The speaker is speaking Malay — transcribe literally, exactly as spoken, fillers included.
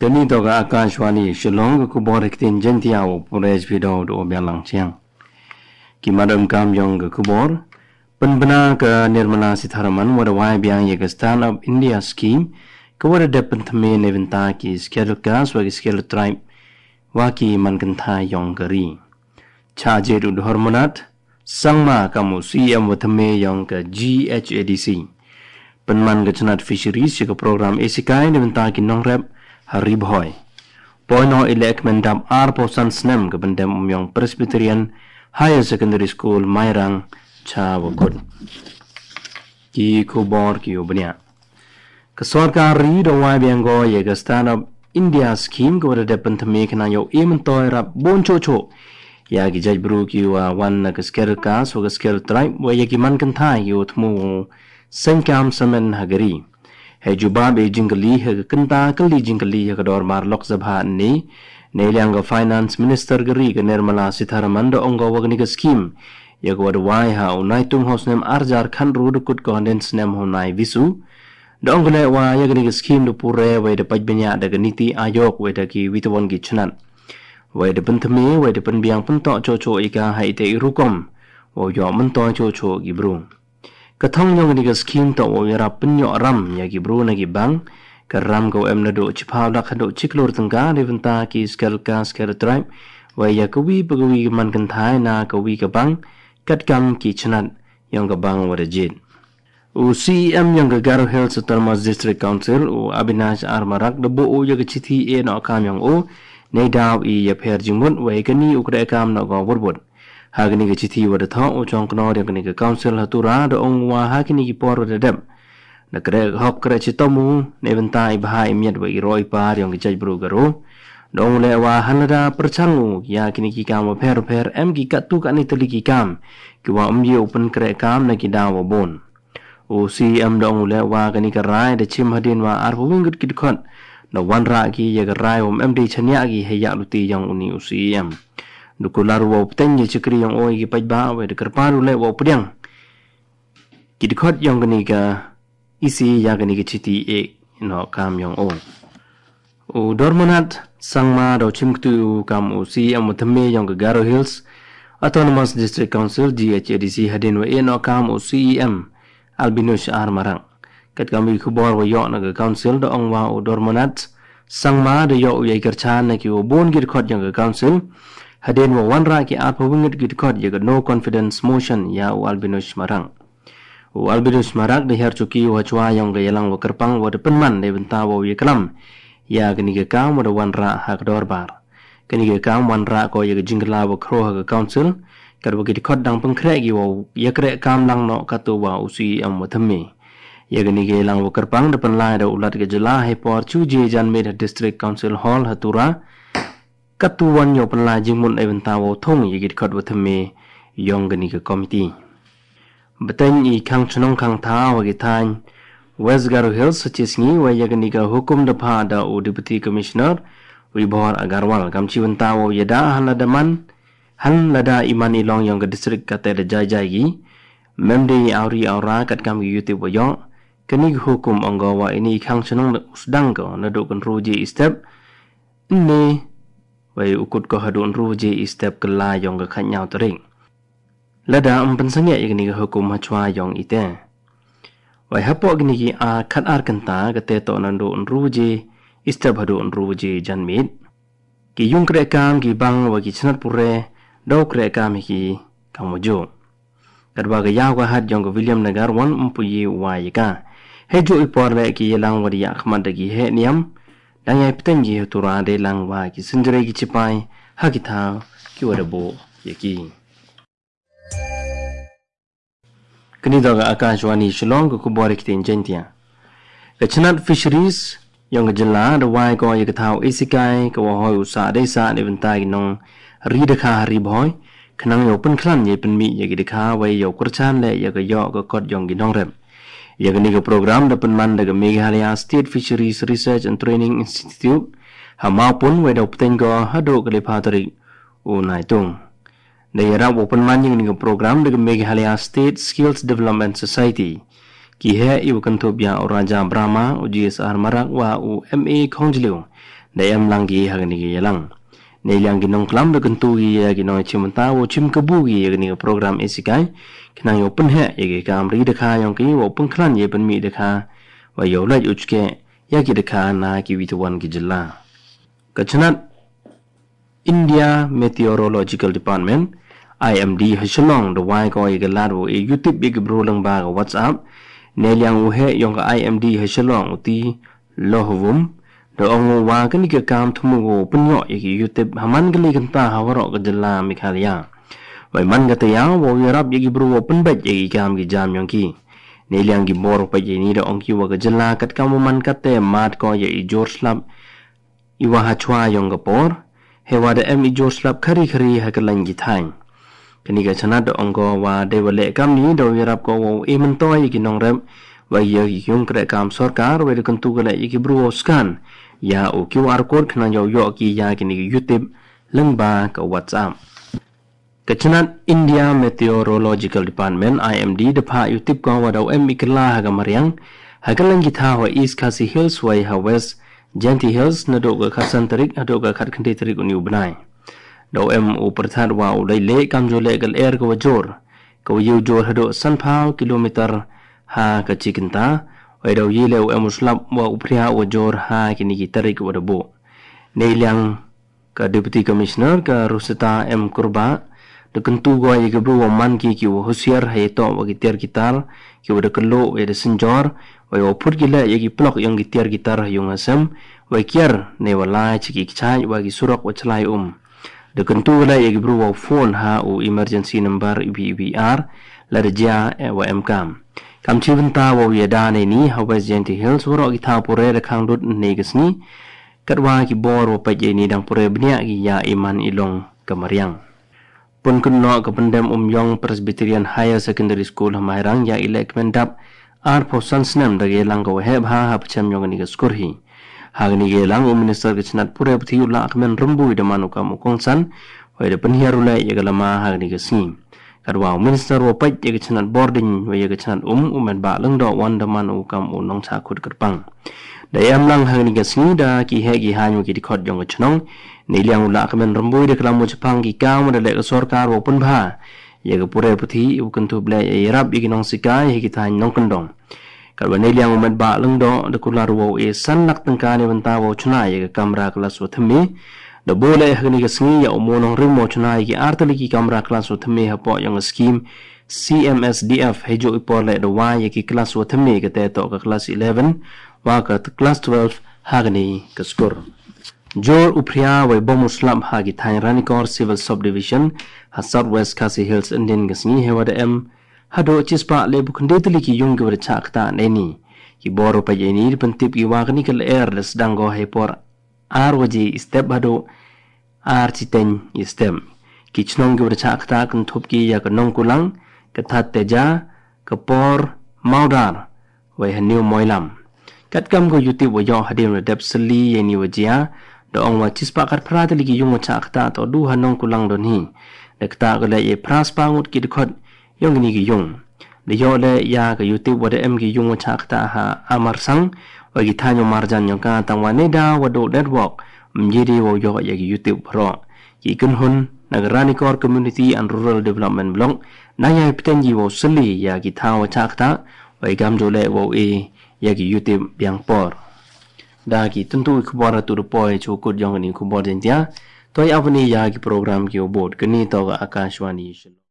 Tani toga Akashwani Shillong ku borik tin jentiao pures video do bialang chiang. Ki madam kam yong ku bor penbena ke Nirmala Sitharaman wada wai biang ye ke Stand Up India scheme ke wada depen thame neventa ki schedule gas wagi schedule tribe waki man kentha yong gari. Cha je du hormonat sangma kamu C M wathame yong ke G H A D C. Penman ke Chanat Fisheries ke program esikai neventa ki nong rep hari boy. Poino elek mendam ar posan snem ke bendam umyong Presbyterian Higher Secondary School Mairang cha wakut. Ki kubor ki ubnya. Kesorka ri do wai biango ye ke Stand Up India scheme ke wada depen thame kana yo ementoy rap bon cho cho. Ya ki jaj bru ki wa wan na ke sker kas wa ke sker tribe wa ye ki man kan tha yo thmu senkam samen hagari. Hai jubab e jingli he kenta kali jingli he kador mar lok sabha ni ne liang finance minister gari ke Nirmala Sitharaman do ongo wagni ke scheme ye ko wai ha unai tung hos nem arjar khan ru kut condens nem honai visu do ongo le wa ye gni ke scheme do pure we de pajbenya de niti ayok we de ki witwon gi chnan we de penthme we de penbiang pento cho cho ika hai te rukom wo yo mento cho cho gi bru Kathong yung ni scheme to o yara penyo ram ya ki bro na ki bang ka ram ko em na do chipaw da khado chiklor tangga deventa ki skel ka skel tribe wa ya kawi pagawi man kan thai na kawi ka bang kat kam ki chnat yung ka bang wa jit u C M yung ka Garo Hills Autonomous District Council u Abinash Armarak do bo o ya ka chithi e no kam yung o nei daw i ya pher jingmut wa ka ni u kra kam no go burbut Hagini ke chithi wada tha o chong kno de gni ke council hatura do ong wa hakini ki por wada dem na kre hop kre chitomu neventa i bhai miat wa i roi par yong ki jaj bru garo dong le wa hanada perchangu ya kini ki kam pher pher em ki katu ka ni tali ki kam ki wa um ye open kre kam na ki da wa bon o C M dong le wa kini ka rai de chim hadin wa ar bu ngut ki khot no wan ra ki ye ka rai om M D chanya ki he ya luti yong uni o C M Dukular wa ptenye chikri yang oi ki pajba we de kerparu le wa pudang ki dikhot yang gani ka isi ya gani ki chiti e no kam yang o u dormonat sangma do chimktu kam u C M thame yang ka Garo Hills Autonomous District Council G H A D C hadin wa e no kam u C M Albinus Armarang kat kami khubor wa yo na ka council do ong wa u dormonat sangma do yo ye kerchan na ki u bon gir khot yang ka council Hadin wa wanra ki apa wingit git kod yaga no confidence motion ya u Albinus Marang. U Albinus Marang de her chuki wa chwa yang ga yalang wa kerpang wa de penman de benta wa ye kalam. Ya gani ga kam wa de wanra hak dor bar. Gani ga kam wanra ko yaga jingla wa kro ha council kar wa git kod dang pengkre gi wa ya kre kam lang no katu wa u C M wa thame. Ya gani ga yalang wa kerpang de penlai da ulat ga jela he por chu je jan med district council hall hatura Katuan yo penla jingmun eventa wo thong yigit khot wathame yong gani ka committee batan i khang chnong khang tha wa gi than West Garo Hills chisngi wa yagani ka hukum da pha da o deputy commissioner Vibhor Agarwal kamchi wanta wo yada haladaman han lada iman ilong yong ka district ka te da jai jai gi memde auri aura kat kam gi yuti wo yo kani hukum anggo wa ini khang chnong usdang ko na do kan roji step ne Wai ukut ko hadun ruje istep kela yong ke khanyau tering. Lada ampen sangya igni ke hukum hachwa yong ite. Wai hapo igni ki a khat ar kanta ke te to nando ruje istep hadun ruje janmit. Ki yung kre kam ki bang wa ki chnat pure do kre kam ki kamojo. Kadwa ke yaw ka hat yong ke William Nagar wan umpuyi wa yika. Hejo ipor le ki yelang wa ya khmad gi he niam. Dang ay peten ji tura de lang wa ki sindre ki chipai ha ki tha ki wa bo ye ki kini daga Akashwani Shillong ko borik tin jentia the Chanat Fisheries yang jela the wai ko ye ka tha isikai ko hoi usa de sa de venta ki nong ri de kha ri boy khnang yo pen khlan ye pen mi ye ki de kha wai yo kurchan le ye ka yo ko kot yong ki nong rem Yagani program dapat mandang Meghalaya State Fisheries Research and Training Institute hamapun weda uptengo hado kalipatari unaitung. Daerah open manjing dengan program dengan Meghalaya State Skills Development Society. Kihe ibu kentubia Raja Brahma U G S R Marak wa U M A Kongjliu dayam langgi hagni ge yalang ne yang gi nong klam de kentu gi ya gi no chimta wo chim kabu gi ya ni program esikai knang yo pen he ye ge kam ri de kha yong ki wo pen khlan ye pen mi de kha wa yo la yu chke ya gi de kha na ki wi wan gi jilla kachnat India Meteorological Department I M D hashalong the wai ko ye ga lad wo e YouTube big bro lang ba ga WhatsApp ne liang wo he yong ka I M D hashalong uti lohwum do ong wa kan ke kam thumu go punyo ye YouTube haman gali kan ta hawaro ga jalla mikhalia wai man ga ta ya wo yarab ye bro wo pun bat ye kam gi jam yong ki ne liang gi bor pa ye ni do ong ki wa ga jalla kat kam man kat te mat ko ye i jor slap i wa ha chwa yong ga por he wa de em i jor slap khari khari ha ka lang gi thang kini ga chana do ong go wa de wa le kam ni do yarab ko wo e man to ye ki nong rem wa ye ki yung kre kam sarkar wa de kan tu ga le ye ki bro scan ya o Q R code khna yo yo ki ya ki ni YouTube lang ba ka WhatsApp kachanat India Meteorological Department I M D de pha YouTube ko wa do em ikla ha ga mariang ha ga lang gi tha wa East Khasi Hills wa ha West Genti Hills na do ga khasan tarik do ga khat khandi tarik uni ubnai do em u perthat wa u dai le kam jo le gal air ko jor ko yu jor hado san phao kilometer ha ka chikinta wai do yi le u em slap wa u phria u jor ha kini ki tarik wa do nei liang ka deputy commissioner ka Rusita M Kurba de kentu go ye gebru wa man ki ki u husiar hai to wa ki ter gitar ki u de kelo e de sinjor wai u put ki le ye ki plok yang ki ter gitar yung asam wai kier ne wala chi ki chai wa ki surok wa chlai um de kentu la ye gebru wa phone ha u emergency number B B R la de ja wa em kam kam chi vanta wa ye da ne ni ha West Genti Hills woro ki tha pore de khang dut ne gisni katwa ki bor wa pa ye ni dang pore bnia ki ya iman ilong kamariang pun kunno ka pendem umyong Presbyterian Higher Secondary School hamairang ya ilek mendap ar posan snem da ge lang ko he bha ha pcham yong ni ga skurhi hagni ge lang um minister ke chnat pure pthi ula akmen rumbu de manu ka mu kongsan wai de penhiarula ye galama hagni ge sim karwa minister wo pai ye ke chnat boarding wai ye ke chnat um umen ba lang do wan de manu kam u nong cha khut kerpang da yam lang hagni ge sni da ki he gi hanyu ki dikhot jong chnong ni liang ula akmen rumbu de kala mu chpang ki kam de le sarkar wo pun bha ye ge pure pthi u kan tu ble ye rab ye nong sikai he ki than nong kandong karwa ne liang umat ba lang do de kular wo e san lak tangka ne banta wo chuna ye kamera kelas wo thmi de bole hagni ga sngi ya umonong rimo chuna ye artali ki kamera kelas wo thmi ha po yang scheme C M S D F hejo ipole de wa ye ki kelas wo thmi ke te to ka class eleven wa ka class twelve hagni ka skor jor upria wa bom muslim ha gi thai ranikor civil subdivision ha Southwest Khasi Hills Indian ga sngi he wa de em hado chispa le bukhande tli ki yung gwer chakta neni ki boro pa yeni pentip ki wagni kal air les dango he por ar waji step hado ar chiten stem ki chnong gwer chakta kan thup ki ya kanong kulang ka that teja ka por maudar wa hanu moilam kat kam go yuti wo yo hadim redap sli yeni wajia do ong wa chispa kar phra tli ki yung chakta to du hanong kulang don hi dekta go le e pras pangut ki dikhot yung ni gi yung de yo le ya ga YouTube wa de em gi yung cha kta ha amar sang wa gi thanyo marjan yung ka tang wa ne da wa do network mjiri wo yo ya gi YouTube pro ki kun hun nagrani kor community and rural development block na ya pten ji wo sli ya gi tha wa cha kta wa gam jo le wo e ya gi YouTube biang por da ki tuntu khbar tu ro poi chu kut yung ni khbar den tia toy avni ya gi program ki obot kani to ga akashwani